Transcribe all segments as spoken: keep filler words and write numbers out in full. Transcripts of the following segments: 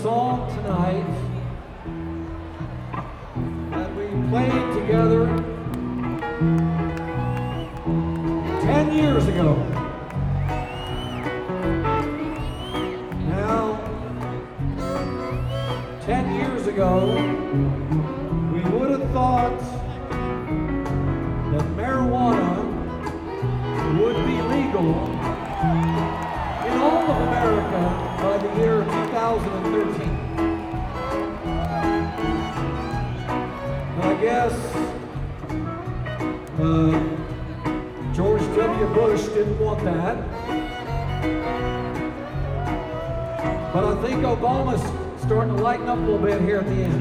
song tonight that we played together ten years ago. Now, ten years ago, we would have thought that marijuana would be legal in all of America by the year two thousand thirteen. I guess uh, George W. Bush didn't want that. But I think Obama's starting to lighten up a little bit here at the end.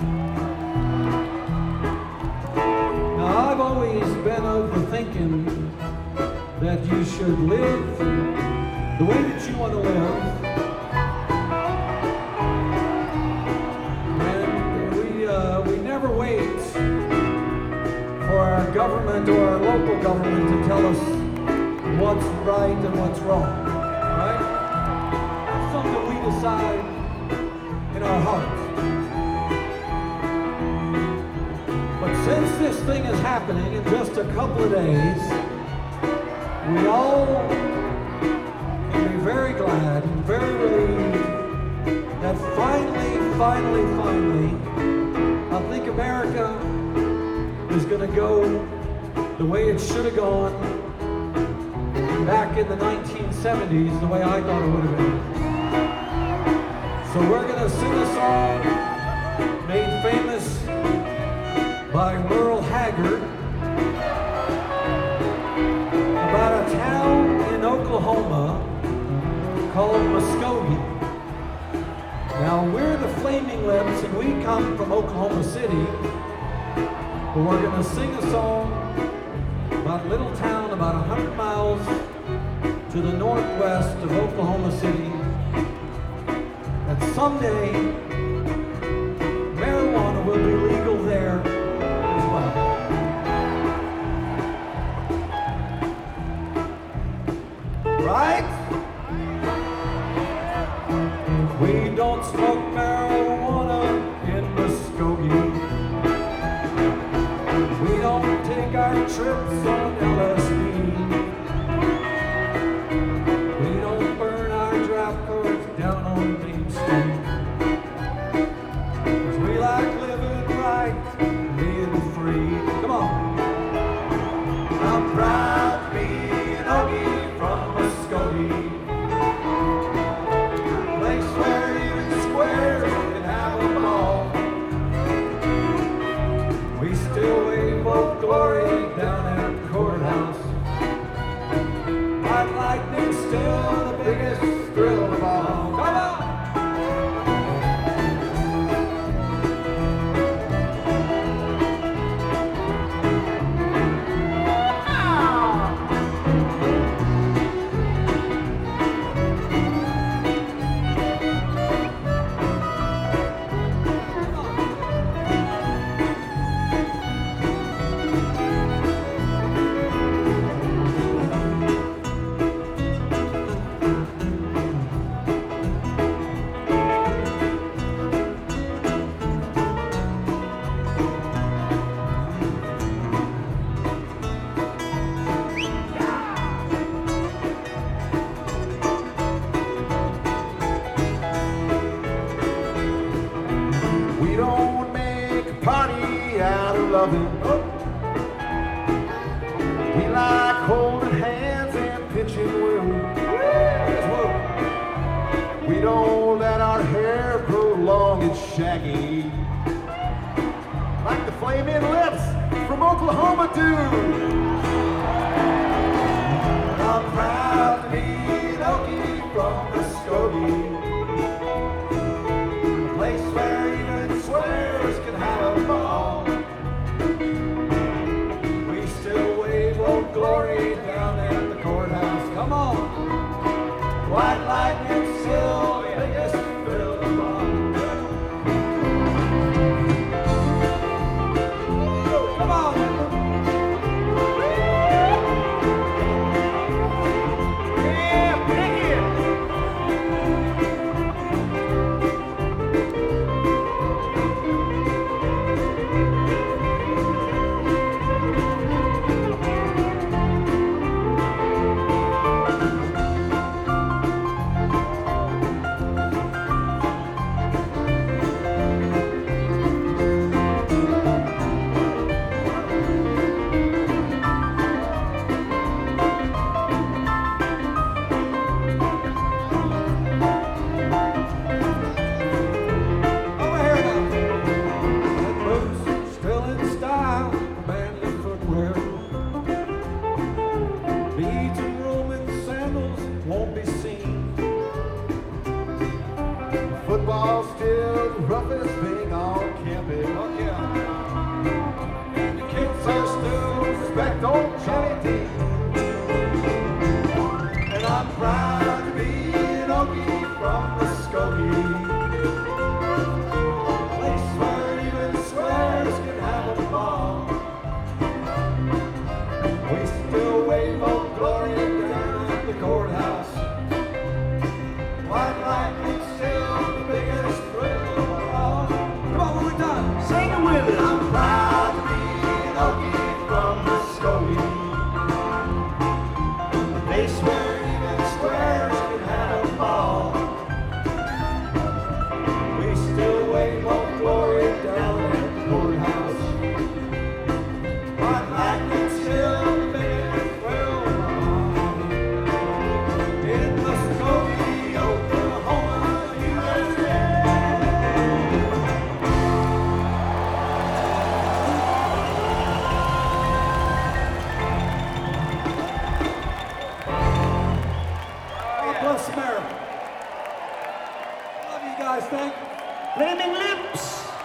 Now, I've always been of the thinking that you should live the way that you want to live. And we, uh, we never wait for our government or our local government to tell us what's right and what's wrong, right? It's something we decide in our hearts. But since this thing is happening in just a couple of days, we all can be very glad and very relieved that finally, finally, finally, I think America is going to go the way it should have gone back in the nineteen seventies, the way I thought it would have been. So we're going to sing a song made famous by Merle Haggard about a town in Oklahoma called Muskogee. Now, we're the Flaming Lips and we come from Oklahoma City, but we're going to sing a song about a little town about one hundred miles to the northwest of Oklahoma City, that someday marijuana will be legal there as well. Right? We don't smoke marijuana in Muskogee. We don't take our trips on L S D. We don't burn our draft cards down on Main Street. 'Cause we like living right and being free. Come on. I'm proud to be an Okie from Muskogee, a place where even squares can have a ball. We still wave Old Glory down at the courthouse. White lightning's still the biggest thrill of all. Come on! We don't make a party out of loving. We like holding hands and pitching wounds. We don't let our hair grow long and shaggy, like the Flaming Lips from Oklahoma do. I'm proud to be an Okie from Muskogee, a place where even swears can have a ball. We still wave Old Glory down at the courthouse. Come on. White lightning still the biggest thrill of all. Come on. cold cherry tea. And I'm proud to be an Okie from Muskogee. Place where even squares can have a ball. We still wave Old Glory down at the courthouse. White lightning's still the biggest thrill of all. Come on, one more time. Sing it with us. I'm proud to be an Okie from Muskogee. A place where even squares can have a ball. We still wave Old Glory down at the courthouse. White lightning's still the biggest thrill of all. In Muskogee, Oklahoma, U S A. God bless America. Love you guys. Thank you. Flaming Lips.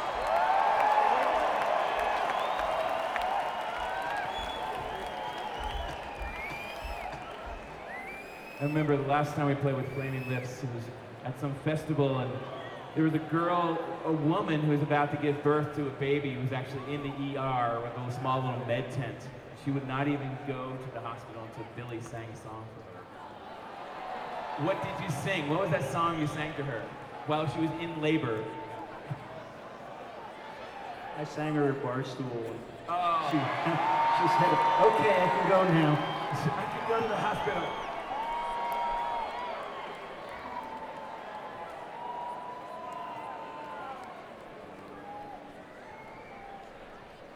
I remember the last time we played with Flaming Lips, it was at some festival, and there was a girl, a woman who was about to give birth to a baby who was actually in the E R with a small little med tent. She would not even go to the hospital until Billy sang a song for her. What did you sing? What was that song you sang to her while she was in labor? I sang her at Barstool. Oh, She, she said, okay, I can go now. I can go to the hospital.